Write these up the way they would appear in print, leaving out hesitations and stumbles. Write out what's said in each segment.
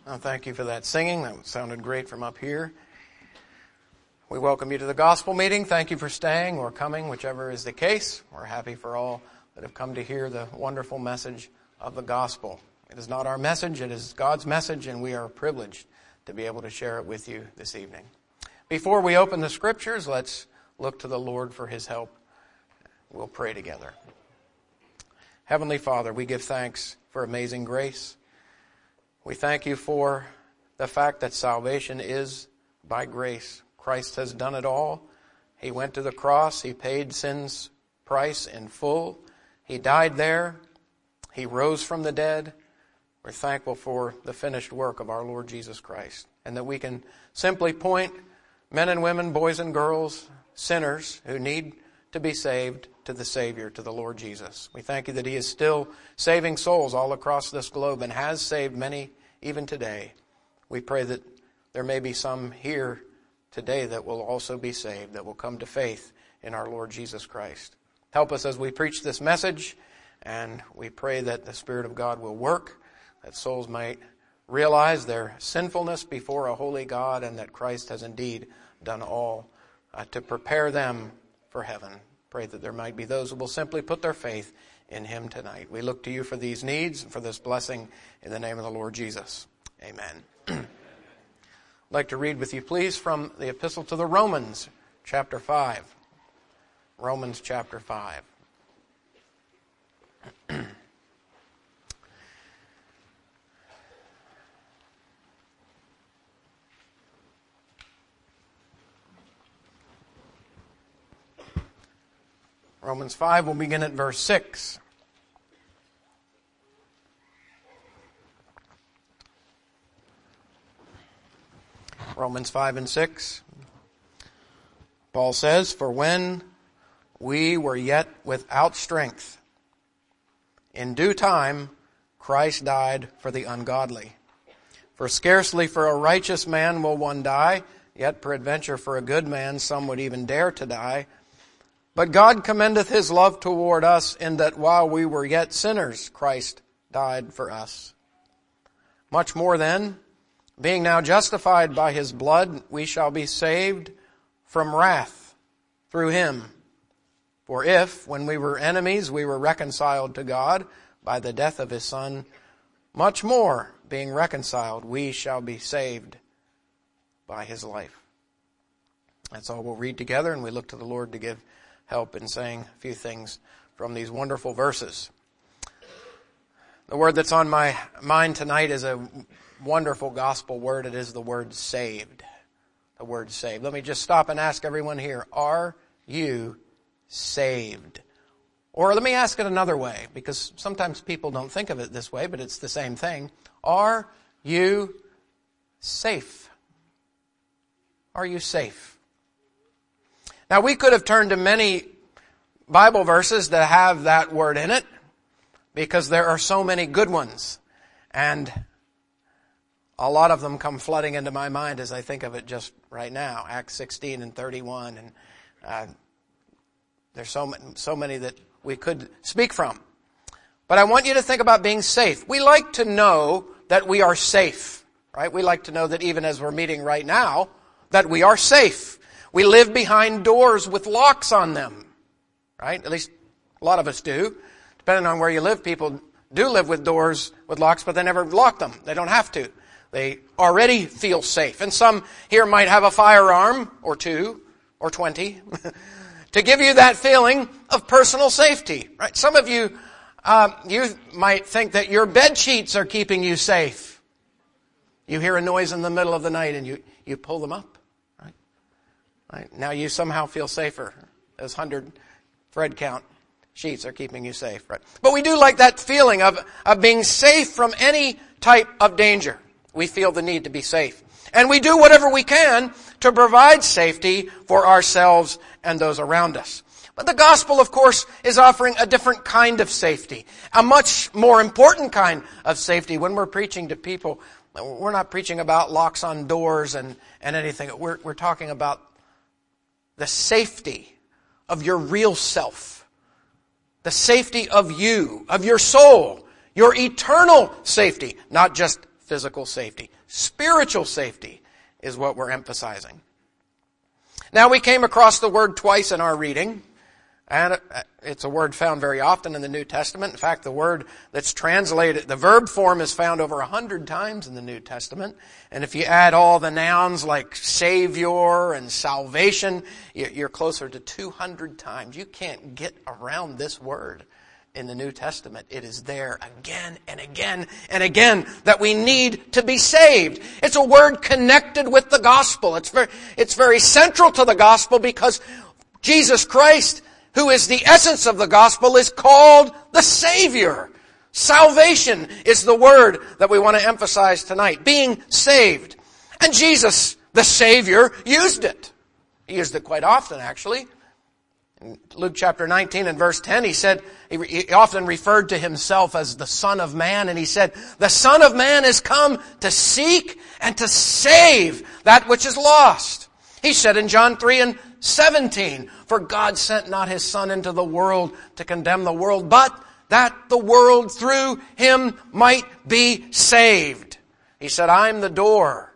Thank you for that singing. That sounded great from up here. We welcome you to the gospel meeting. Thank you for staying or coming, whichever is the case. We're happy for all that have come to hear the wonderful message of the gospel. It is not our message, it is God's message, and we are privileged to be able to share it with you this evening. Before we open the scriptures, let's look to the Lord for His help. We'll pray together. Heavenly Father, we give thanks for amazing grace. We thank you for the fact that salvation is by grace. Christ has done it all. He went to the cross. He paid sin's price in full. He died there. He rose from the dead. We're thankful for the finished work of our Lord Jesus Christ, and that we can simply point men and women, boys and girls, sinners who need to be saved to the Savior, to the Lord Jesus. We thank you that He is still saving souls all across this globe and has saved many even today. We pray that there may be some here today that will also be saved, that will come to faith in our Lord Jesus Christ. Help us as we preach this message, and we pray that the Spirit of God will work, that souls might realize their sinfulness before a holy God, and that Christ has indeed done all to prepare them for heaven. Pray that there might be those who will simply put their faith in Him tonight. We look to you for these needs and for this blessing in the name of the Lord Jesus. Amen. I'd like to read with you, please, from the Epistle to the Romans, chapter 5. Romans chapter 5. Romans 5, we'll begin at verse 6. Romans 5 and 6. Paul says, "For when we were yet without strength, in due time Christ died for the ungodly. For scarcely for a righteous man will one die, yet peradventure for a good man some would even dare to die. But God commendeth His love toward us, in that while we were yet sinners, Christ died for us. Much more then, being now justified by His blood, we shall be saved from wrath through Him. For if, when we were enemies, we were reconciled to God by the death of His Son, much more, being reconciled, we shall be saved by His life." That's all we'll read together, and we look to the Lord to give help in saying a few things from these wonderful verses. The word that's on my mind tonight is a wonderful gospel word. It is the word saved. The word saved. Let me just stop and ask everyone here, are you saved? Or let me ask it another way, because sometimes people don't think of it this way, but it's the same thing. Are you safe? Are you safe? Now, we could have turned to many Bible verses that have that word in it, because there are so many good ones. And a lot of them come flooding into my mind as I think of it just right now. Acts 16 and 31. And there's so many that we could speak from. But I want you to think about being safe. We like to know that we are safe, right? We like to know that even as we're meeting right now, that we are safe. We live behind doors with locks on them, right? At least a lot of us do. Depending on where you live, people do live with doors with locks, but they never lock them. They don't have to. They already feel safe. And some here might have a firearm, or 2, or 20, to give you that feeling of personal safety, right? Some of you, you might think that your bed sheets are keeping you safe. You hear a noise in the middle of the night and you pull them up. Right. Now you somehow feel safer. Those 100 thread count sheets are keeping you safe, right? But we do like that feeling of being safe from any type of danger. We feel the need to be safe. And we do whatever we can to provide safety for ourselves and those around us. But the gospel, of course, is offering a different kind of safety. A much more important kind of safety. When we're preaching to people, we're not preaching about locks on doors and anything. We're talking about the safety of your real self, the safety of you, of your soul, your eternal safety, not just physical safety. Spiritual safety is what we're emphasizing. Now, we came across the word twice in our reading, and it's a word found very often in the New Testament. In fact, the word that's translated, the verb form is found over 100 times in the New Testament. And if you add all the nouns like Savior and salvation, you're closer to 200 times. You can't get around this word in the New Testament. It is there again and again and again that we need to be saved. It's a word connected with the gospel. It's very central to the gospel because Jesus Christ, who is the essence of the gospel, is called the Savior. Salvation is the word that we want to emphasize tonight. Being saved. And Jesus, the Savior, used it. He used it quite often, actually. In Luke chapter 19 and verse 10, he said, he often referred to himself as the Son of Man, and he said, the Son of Man is come to seek and to save that which is lost. He said in John 3 and 17, for God sent not his Son into the world to condemn the world, but that the world through him might be saved. He said, I'm the door.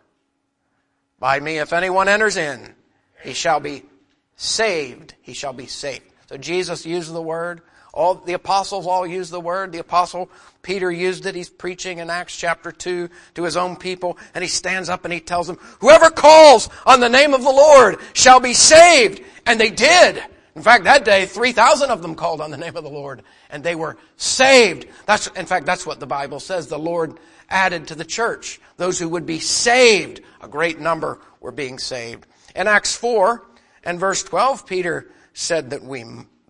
By me, if anyone enters in, he shall be saved. He shall be saved. So Jesus used the word. All the apostles all used the word. The apostle Peter used it. He's preaching in Acts chapter 2 to his own people, and he stands up and he tells them, whoever calls on the name of the Lord shall be saved. And they did. In fact, that day, 3,000 of them called on the name of the Lord, and they were saved. In fact, that's what the Bible says. The Lord added to the church those who would be saved. A great number were being saved. In Acts 4 and verse 12, Peter said that we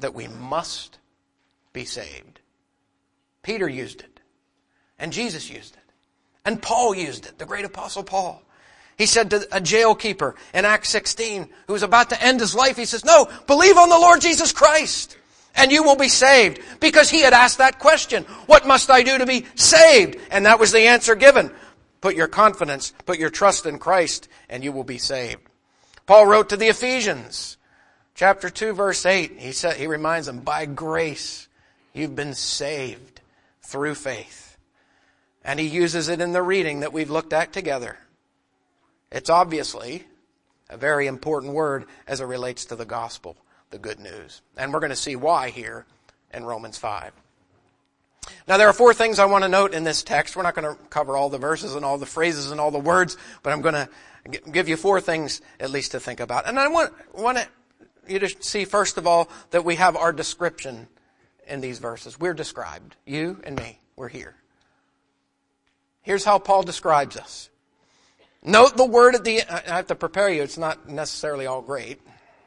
must be saved. Peter used it. And Jesus used it. And Paul used it, the great apostle Paul. He said to a jailkeeper in Acts 16, who was about to end his life, he says, no, believe on the Lord Jesus Christ, and you will be saved. Because he had asked that question, what must I do to be saved? And that was the answer given. Put your confidence, put your trust in Christ, and you will be saved. Paul wrote to the Ephesians, chapter 2, verse 8. He reminds them, by grace you've been saved through faith. And he uses it in the reading that we've looked at together. It's obviously a very important word as it relates to the gospel, the good news. And we're going to see why here in Romans 5. Now, there are 4 things I want to note in this text. We're not going to cover all the verses and all the phrases and all the words, but I'm going to give you 4 things at least to think about. And I want you to see, first of all, that we have our description in these verses. We're described. You and me. We're here. Here's how Paul describes us. Note the word at the end. I have to prepare you. It's not necessarily all great.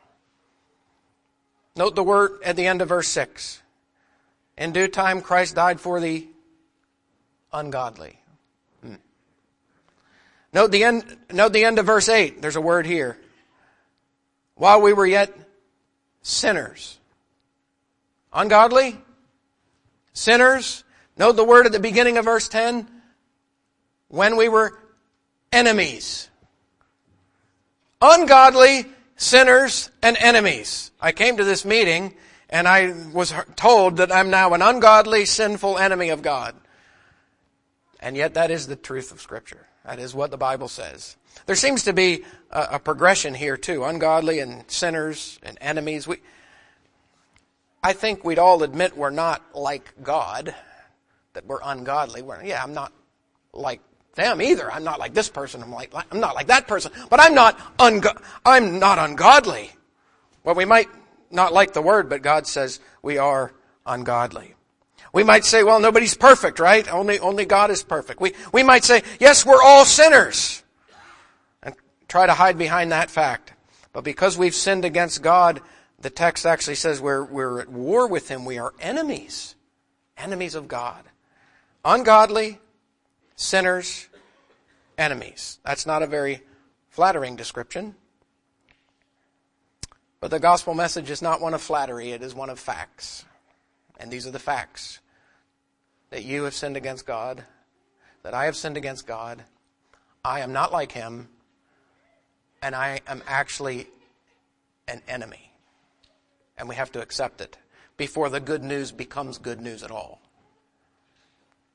Note the word at the end of verse 6. In due time, Christ died for the ungodly. Note the end of verse 8. There's a word here. While we were yet sinners. Ungodly? Sinners? Note the word at the beginning of verse 10. When we were enemies. Ungodly, sinners, and enemies. I came to this meeting and I was told that I'm now an ungodly, sinful enemy of God. And yet that is the truth of Scripture. That is what the Bible says. There seems to be a progression here too. Ungodly and sinners and enemies. I think we'd all admit we're not like God, that we're ungodly. I'm not like them either. I'm not like this person. I'm not like that person. But I'm not ungodly. Well, we might not like the word, but God says we are ungodly. We might say, well, nobody's perfect, right? Only God is perfect. We might say, yes, we're all sinners. And try to hide behind that fact. But because we've sinned against God, the text actually says we're at war with Him. We are enemies. Enemies of God. Ungodly, sinners, enemies. That's not a very flattering description. But the gospel message is not one of flattery. It is one of facts. And these are the facts. That you have sinned against God. That I have sinned against God. I am not like Him. And I am actually an enemy. And we have to accept it before the good news becomes good news at all.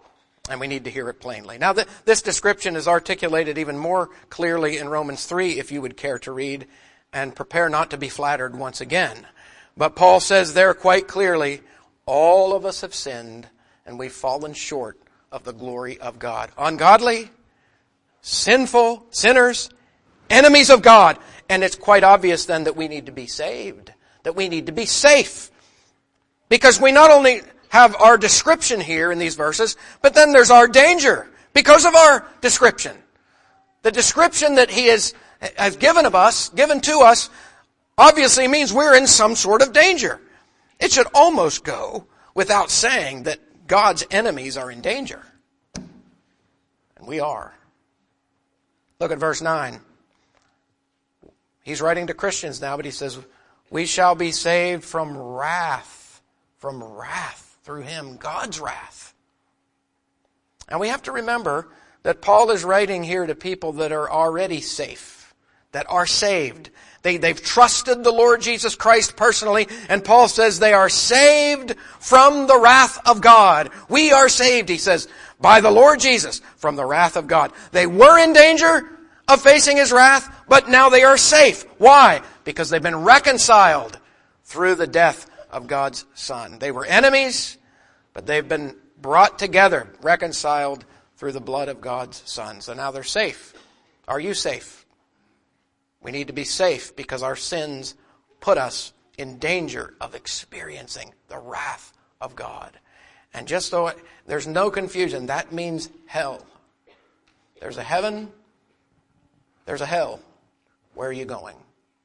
And we need to hear it plainly. Now, this description is articulated even more clearly in Romans 3, if you would care to read, and prepare not to be flattered once again. But Paul says there quite clearly, all of us have sinned, and we've fallen short of the glory of God. Ungodly, sinful, sinners, enemies of God. And it's quite obvious then that we need to be saved, that we need to be safe. Because we not only have our description here in these verses, but then there's our danger because of our description. The description that he has given to us, obviously means we're in some sort of danger. It should almost go without saying that God's enemies are in danger. And we are. Look at verse 9. He's writing to Christians now, but he says, we shall be saved from wrath through him, God's wrath. And we have to remember that Paul is writing here to people that are already safe, that are saved. They've trusted the Lord Jesus Christ personally, and Paul says they are saved from the wrath of God. We are saved, he says, by the Lord Jesus from the wrath of God. They were in danger of facing his wrath, but now they are safe. Why? Because they've been reconciled through the death of God's Son. They were enemies, but they've been brought together, reconciled through the blood of God's Son. So now they're safe. Are you safe? We need to be safe because our sins put us in danger of experiencing the wrath of God. And just so there's no confusion, that means hell. There's a heaven, there's a hell. Where are you going?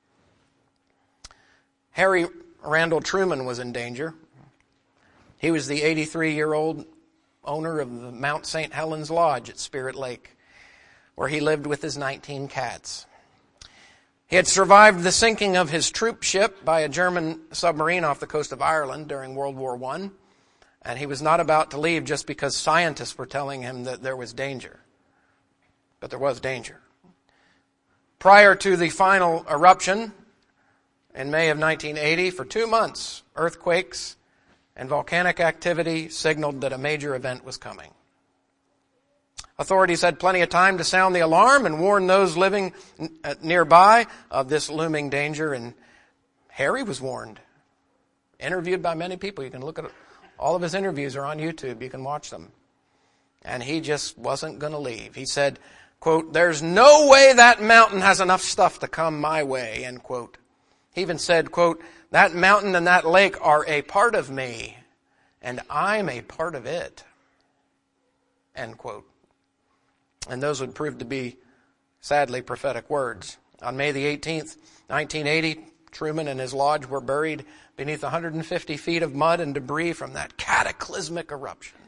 Harry Randall Truman was in danger. He was the 83-year-old owner of the Mount St. Helens Lodge at Spirit Lake, where he lived with his 19 cats. He had survived the sinking of his troop ship by a German submarine off the coast of Ireland during World War I, and he was not about to leave just because scientists were telling him that there was danger. But there was danger. Prior to the final eruption in May of 1980, for 2 months, earthquakes and volcanic activity signaled that a major event was coming. Authorities had plenty of time to sound the alarm and warn those living nearby of this looming danger, and Harry was warned. Interviewed by many people. You can look at it. All of his interviews are on YouTube. You can watch them. And he just wasn't going to leave. He said, quote, "There's no way that mountain has enough stuff to come my way," end quote. He even said, quote, "That mountain and that lake are a part of me, and I'm a part of it," end quote. And those would prove to be, sadly, prophetic words. On May the 18th, 1980, Truman and his lodge were buried beneath 150 feet of mud and debris from that cataclysmic eruption.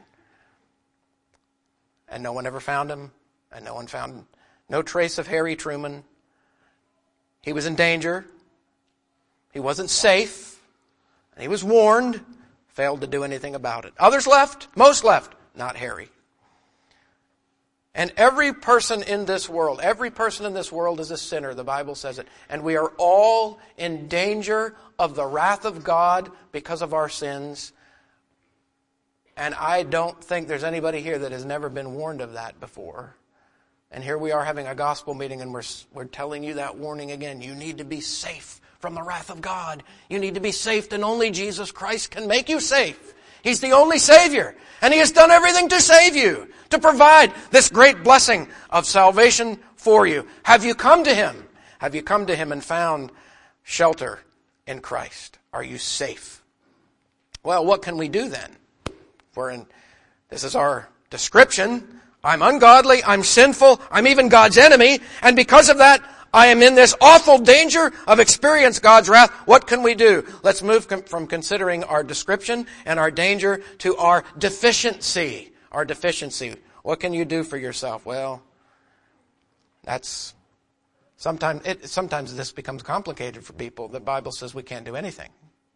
And no one ever found him, and no one found no trace of Harry Truman. He was in danger. He wasn't safe. And he was warned, failed to do anything about it. Others left, most left, not Harry. And every person in this world is a sinner, the Bible says it. And we are all in danger of the wrath of God because of our sins. And I don't think there's anybody here that has never been warned of that before. And here we are having a gospel meeting, and we're telling you that warning again. You need to be safe from the wrath of God. You need to be safe, and only Jesus Christ can make you safe. He's the only Savior, and He has done everything to save you, to provide this great blessing of salvation for you. Have you come to Him? Have you come to Him and found shelter in Christ? Are you safe? Well, what can we do then? This is our description. I'm ungodly, I'm sinful, I'm even God's enemy, and because of that, I am in this awful danger of experiencing God's wrath. What can we do? Let's move from considering our description and our danger to our deficiency. Our deficiency. What can you do for yourself? Well, sometimes this becomes complicated for people. The Bible says we can't do anything.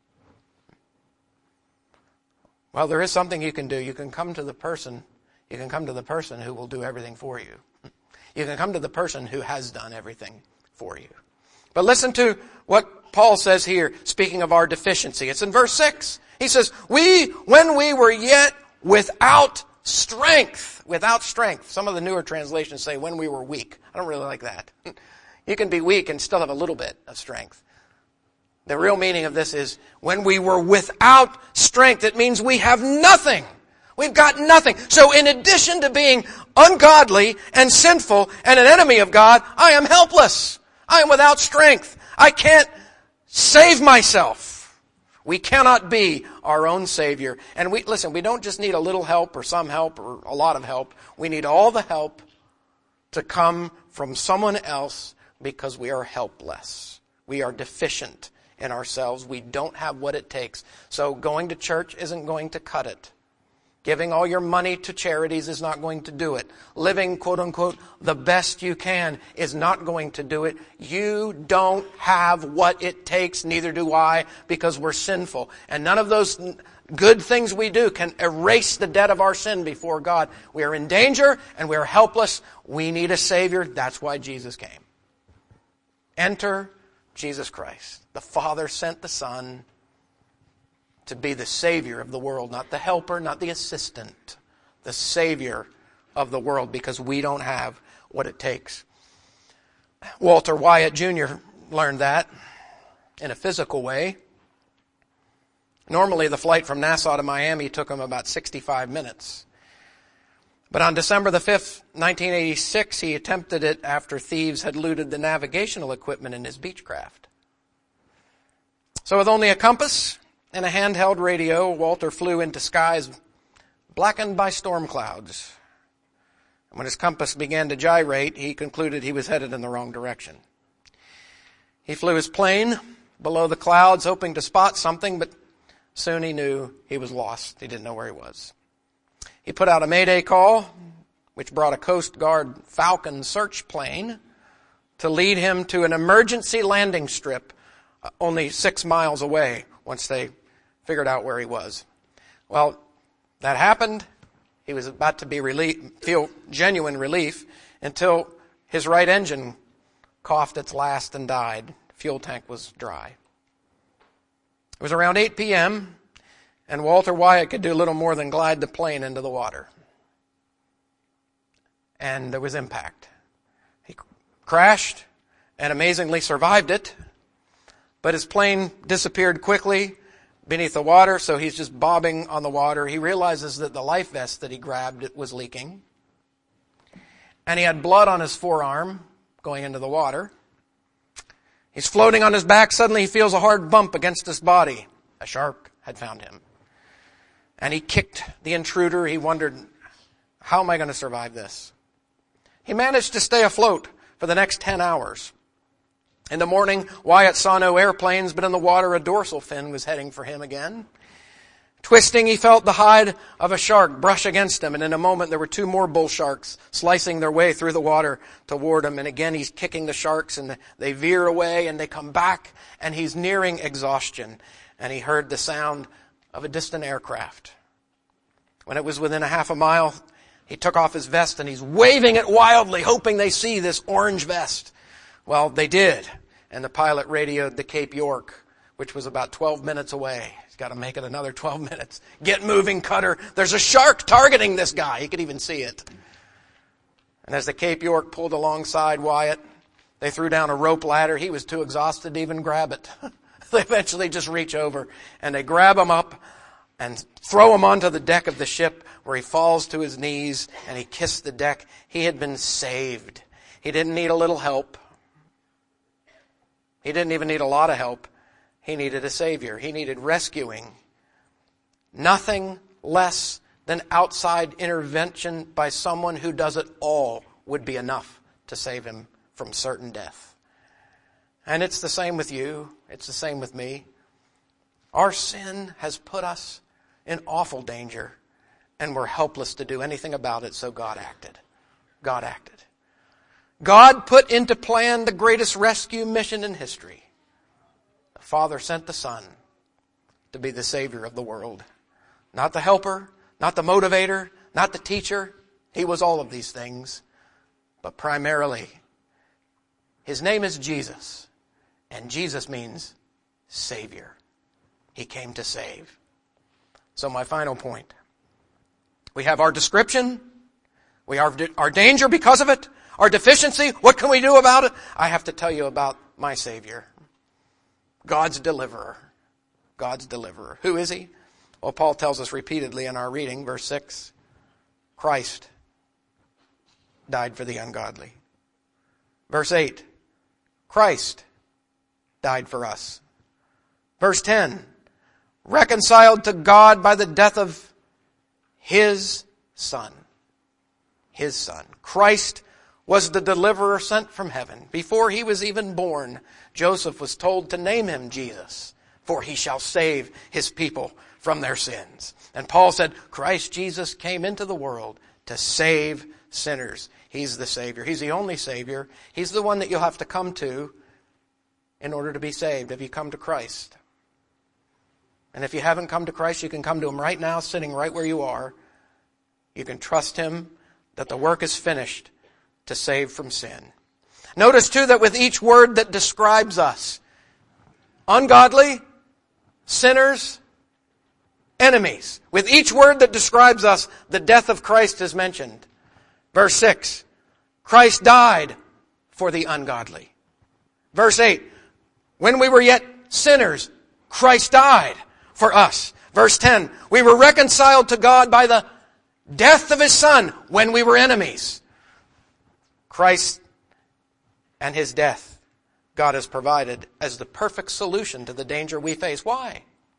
Well, there is something you can do. You can come to the person who will do everything for you. You can come to the person who has done everything for you. But listen to what Paul says here, speaking of our deficiency. It's in verse 6. He says, when we were yet without strength. Without strength. Some of the newer translations say when we were weak. I don't really like that. You can be weak and still have a little bit of strength. The real meaning of this is when we were without strength. It means we have nothing. We've got nothing. So in addition to being ungodly and sinful and an enemy of God, I am helpless. I am without strength. I can't save myself. We cannot be our own Savior. And we don't just need a little help or some help or a lot of help. We need all the help to come from someone else because we are helpless. We are deficient in ourselves. We don't have what it takes. So going to church isn't going to cut it. Giving all your money to charities is not going to do it. Living, quote unquote, the best you can is not going to do it. You don't have what it takes, neither do I, because we're sinful. And none of those good things we do can erase the debt of our sin before God. We are in danger and we are helpless. We need a Savior. That's why Jesus came. Enter Jesus Christ. The Father sent the Son to be the Savior of the world, not the helper, not the assistant, the Savior of the world, because we don't have what it takes. Walter Wyatt Jr. learned that in a physical way. Normally the flight from Nassau to Miami took him about 65 minutes. But on December the 5th, 1986, he attempted it after thieves had looted the navigational equipment in his Beechcraft. So with only a compass and a handheld radio, Walter flew into skies blackened by storm clouds. And when his compass began to gyrate, he concluded he was headed in the wrong direction. He flew his plane below the clouds, hoping to spot something, but soon he knew he was lost. He didn't know where he was. He put out a Mayday call, which brought a Coast Guard Falcon search plane to lead him to an emergency landing strip only 6 miles away once they figured out where he was. Well, that happened. He was about to feel genuine relief until his right engine coughed its last and died. Fuel tank was dry. It was around 8 p.m., and Walter Wyatt could do little more than glide the plane into the water. And there was impact. He crashed and amazingly survived it, but his plane disappeared quickly beneath the water, so he's just bobbing on the water. He realizes that the life vest that he grabbed was leaking, and he had blood on his forearm going into the water. He's floating on his back. Suddenly he feels a hard bump against his body. A shark had found him. And he kicked the intruder. He wondered, how am I going to survive this? He managed to stay afloat for the next 10 hours. In the morning, Wyatt saw no airplanes, but in the water a dorsal fin was heading for him again. Twisting, he felt the hide of a shark brush against him, and in a moment there were 2 more bull sharks slicing their way through the water toward him. And again he's kicking the sharks, and they veer away, and they come back, and he's nearing exhaustion. And he heard the sound of a distant aircraft. When it was within a half a mile, he took off his vest, and he's waving it wildly, hoping they see this orange vest. Well, they did, and the pilot radioed to Cape York, which was about 12 minutes away. He's got to make it another 12 minutes. Get moving, Cutter. There's a shark targeting this guy. He could even see it. And as the Cape York pulled alongside Wyatt, they threw down a rope ladder. He was too exhausted to even grab it. They eventually just reach over, and they grab him up and throw him onto the deck of the ship, where he falls to his knees, and he kissed the deck. He had been saved. He didn't need a little help. He didn't even need a lot of help. He needed a Savior. He needed rescuing. Nothing less than outside intervention by someone who does it all would be enough to save him from certain death. And it's the same with you. It's the same with me. Our sin has put us in awful danger, and we're helpless to do anything about it, so God acted. God acted. God put into plan the greatest rescue mission in history. The Father sent the Son to be the Savior of the world. Not the helper, not the motivator, not the teacher. He was all of these things. But primarily, His name is Jesus. And Jesus means Savior. He came to save. So my final point. We have our description. We have our danger because of it. Our deficiency. What can we do about it? I have to tell you about my Savior. God's deliverer. God's deliverer. Who is he? Well, Paul tells us repeatedly in our reading, verse 6, Christ died for the ungodly. Verse 8, Christ died for us. Verse 10, reconciled to God by the death of His Son. His Son. Christ was the deliverer sent from heaven. Before He was even born, Joseph was told to name Him Jesus, for He shall save His people from their sins. And Paul said, Christ Jesus came into the world to save sinners. He's the Savior. He's the only Savior. He's the one that you'll have to come to in order to be saved if you come to Christ. And if you haven't come to Christ, you can come to Him right now, sitting right where you are. You can trust Him that the work is finished to save from sin. Notice too that with each word that describes us, ungodly, sinners, enemies, with each word that describes us, the death of Christ is mentioned. Verse 6, Christ died for the ungodly. Verse 8, when we were yet sinners, Christ died for us. Verse 10, we were reconciled to God by the death of His Son when we were enemies. Christ and His death, God has provided as the perfect solution to the danger we face. Why?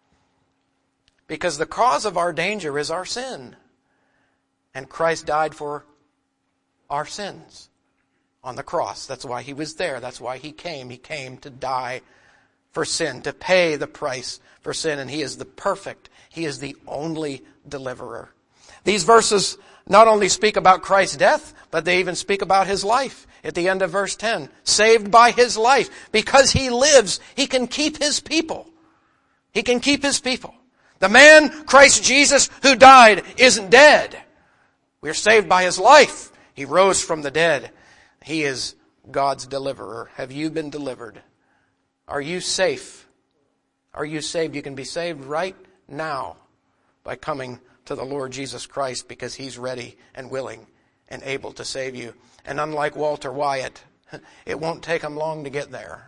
Because the cause of our danger is our sin. And Christ died for our sins on the cross. That's why He was there. That's why He came. He came to die for sin, to pay the price for sin. And He is the perfect, He is the only deliverer. These verses not only speak about Christ's death, but they even speak about His life. At the end of verse 10, saved by His life. Because He lives, He can keep His people. He can keep His people. The man, Christ Jesus, who died, isn't dead. We're saved by His life. He rose from the dead. He is God's deliverer. Have you been delivered? Are you safe? Are you saved? You can be saved right now by coming to the Lord Jesus Christ, because He's ready and willing and able to save you. And unlike Walter Wyatt, it won't take Him long to get there.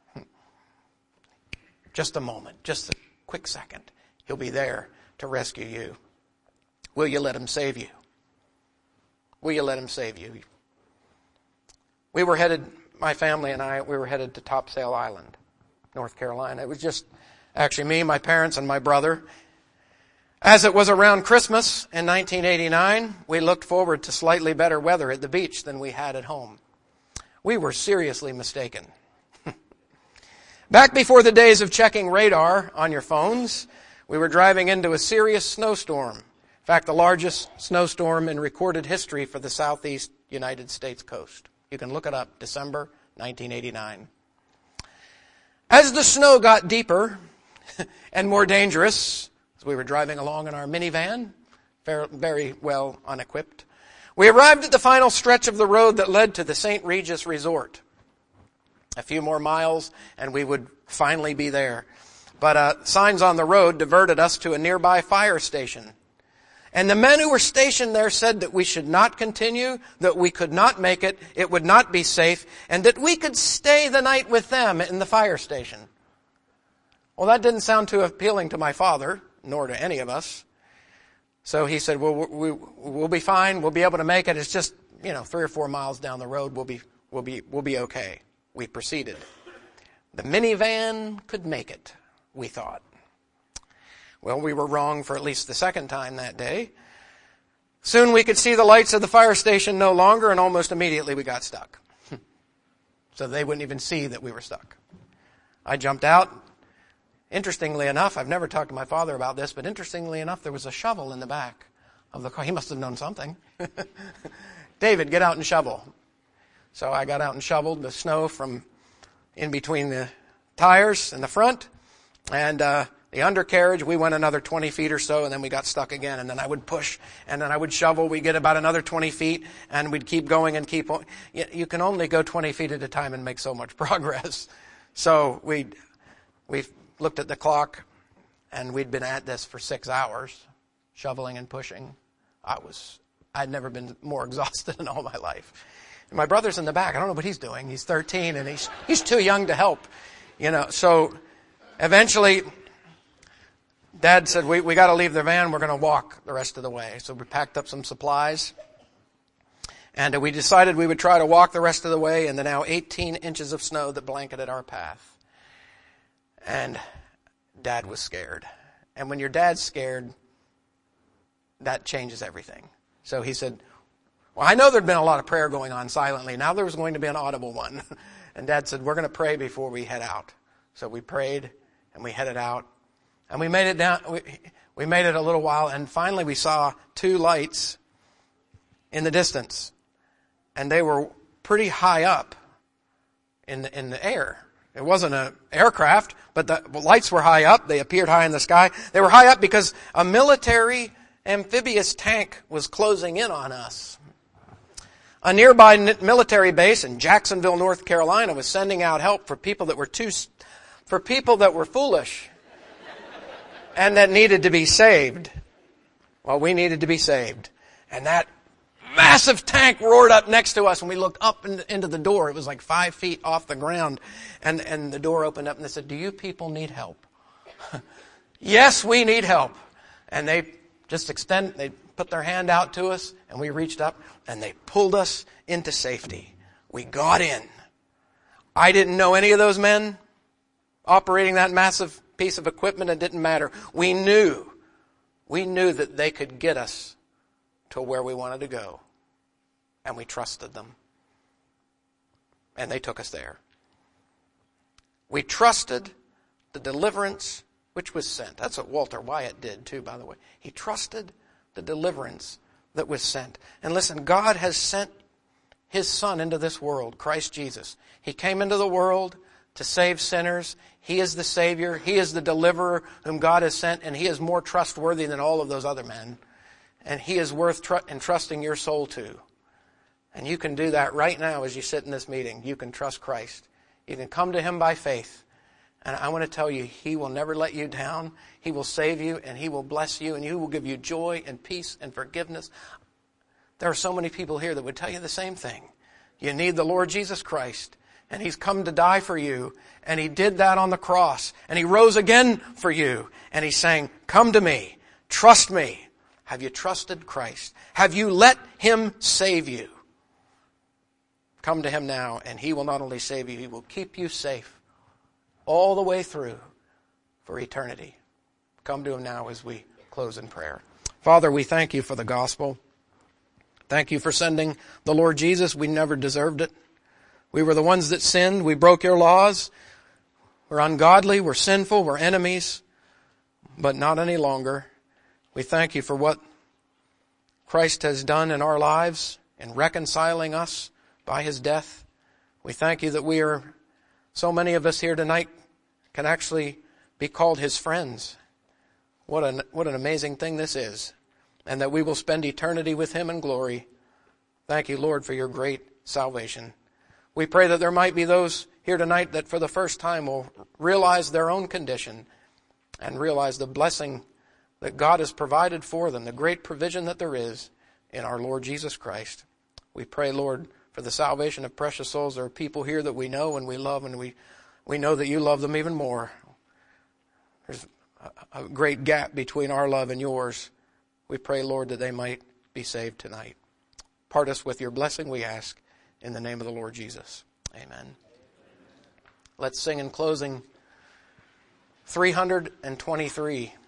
Just a moment, just a quick second. He'll be there to rescue you. Will you let Him save you? Will you let Him save you? We were headed, my family and I, we were headed to Topsail Island, North Carolina. It was just actually me, my parents, and my brother. As it was around Christmas in 1989, we looked forward to slightly better weather at the beach than we had at home. We were seriously mistaken. Back before the days of checking radar on your phones, we were driving into a serious snowstorm. In fact, the largest snowstorm in recorded history for the southeast United States coast. You can look it up, December 1989. As the snow got deeper and more dangerous, as we were driving along in our minivan, very well unequipped, we arrived at the final stretch of the road that led to the St. Regis Resort. A few more miles and we would finally be there. But signs on the road diverted us to a nearby fire station. And the men who were stationed there said that we should not continue, that we could not make it, it would not be safe, and that we could stay the night with them in the fire station. Well, that didn't sound too appealing to my father, nor to any of us. So he said, well, we'll be fine, we'll be able to make it. It's just, 3 or 4 miles down the road, we'll be okay. We proceeded. The minivan could make it, we thought. Well, we were wrong for at least the second time that day. Soon we could see the lights of the fire station no longer, and almost immediately we got stuck. So they wouldn't even see that we were stuck. I jumped out. Interestingly enough, I've never talked to my father about this, but interestingly enough, there was a shovel in the back of the car. He must have known something. David, get out and shovel. So I got out and shoveled the snow from in between the tires in the front, and the undercarriage, we went another 20 feet or so, and then we got stuck again. And then I would push, and then I would shovel. We'd get about another 20 feet, and we'd keep going and keep on. You can only go 20 feet at a time and make so much progress. So we looked at the clock, and we'd been at this for 6 hours, shoveling and pushing. I'd never been more exhausted in all my life. And my brother's in the back. I don't know what he's doing. He's 13 and he's too young to help, So eventually Dad said, we got to leave the van. We're going to walk the rest of the way. So we packed up some supplies and we decided we would try to walk the rest of the way in the now 18 inches of snow that blanketed our path. And Dad was scared. And when your dad's scared, that changes everything. So he said, well, I know there'd been a lot of prayer going on silently. Now there was going to be an audible one. And Dad said, we're going to pray before we head out. So we prayed and we headed out. And we made it down. We made it a little while. And finally we saw two lights in the distance. And they were pretty high up in the air. It wasn't an aircraft, but the lights were high up. They appeared high in the sky. They were high up because a military amphibious tank was closing in on us. A nearby military base in Jacksonville, North Carolina was sending out help for people that were foolish and that needed to be saved. Well, we needed to be saved. And that massive tank roared up next to us and we looked up into the door. It was like 5 feet off the ground. And the door opened up and they said, do you people need help? Yes, we need help. And they they put their hand out to us and we reached up and they pulled us into safety. We got in. I didn't know any of those men operating that massive piece of equipment. It didn't matter. We knew that they could get us to where we wanted to go. And we trusted them. And they took us there. We trusted the deliverance which was sent. That's what Walter Wyatt did too, by the way. He trusted the deliverance that was sent. And listen, God has sent His Son into this world, Christ Jesus. He came into the world to save sinners. He is the Savior. He is the deliverer whom God has sent, and He is more trustworthy than all of those other men. And He is worth entrusting your soul to. And you can do that right now as you sit in this meeting. You can trust Christ. You can come to Him by faith. And I want to tell you, He will never let you down. He will save you and He will bless you and He will give you joy and peace and forgiveness. There are so many people here that would tell you the same thing. You need the Lord Jesus Christ and He's come to die for you and He did that on the cross and He rose again for you and He's saying, come to me, trust me. Have you trusted Christ? Have you let Him save you? Come to Him now and He will not only save you, He will keep you safe all the way through for eternity. Come to Him now as we close in prayer. Father, we thank You for the gospel. Thank You for sending the Lord Jesus. We never deserved it. We were the ones that sinned. We broke Your laws. We're ungodly. We're sinful. We're enemies. But not any longer. We thank You for what Christ has done in our lives in reconciling us by His death. We thank You that so many of us here tonight can actually be called His friends. What an amazing thing this is. And that we will spend eternity with Him in glory. Thank You, Lord, for Your great salvation. We pray that there might be those here tonight that for the first time will realize their own condition and realize the blessing that God has provided for them, the great provision that there is in our Lord Jesus Christ. We pray, Lord, for the salvation of precious souls. There are people here that we know and we love, and we know that You love them even more. There's a great gap between our love and Yours. We pray, Lord, that they might be saved tonight. Part us with Your blessing, we ask, in the name of the Lord Jesus. Amen. Let's sing in closing 323.